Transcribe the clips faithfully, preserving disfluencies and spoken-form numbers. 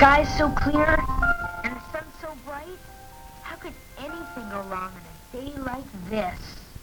sky's so clear and the sun's so bright. How could anything go wrong on a day like this?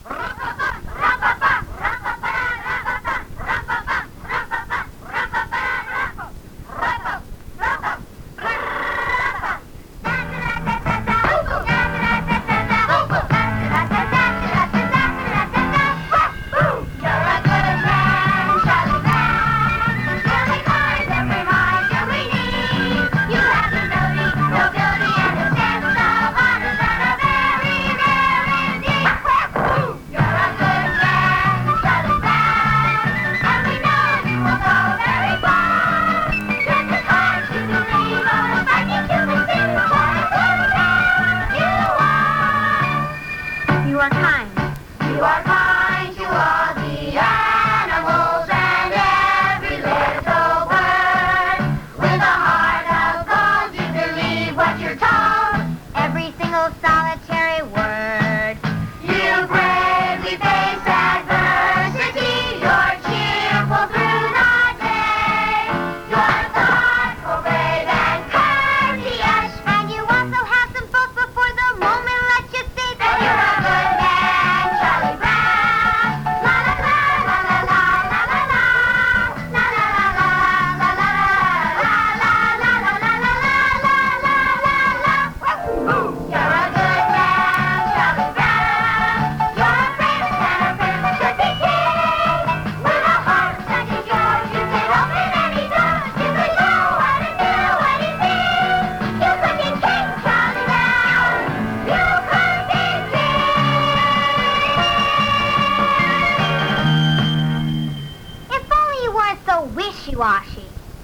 Wishy-washy.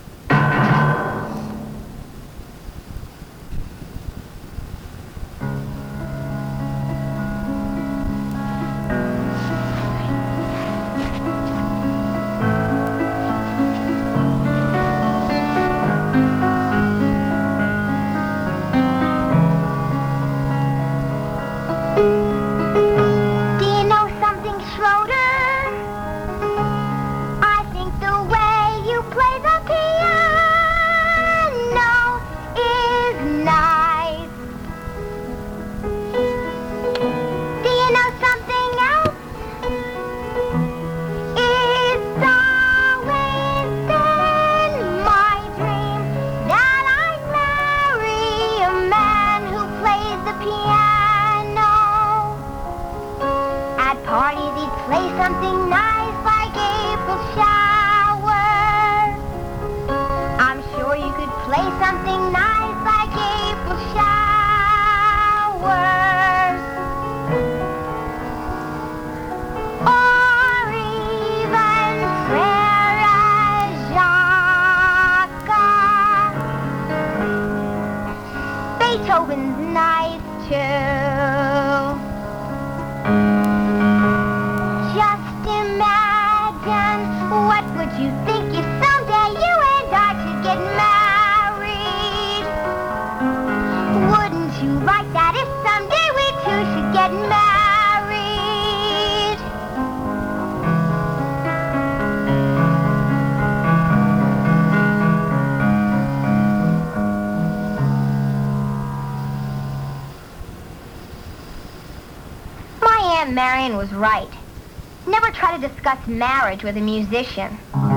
Something nice like April showers. I'm sure you could play something nice like April showers. Or even Frere Jacques. Beethoven's nice too. What would you think if someday you and I should get married? Wouldn't you like that if someday we two should get married? My Aunt Marion was right. Never try to discuss marriage with a musician.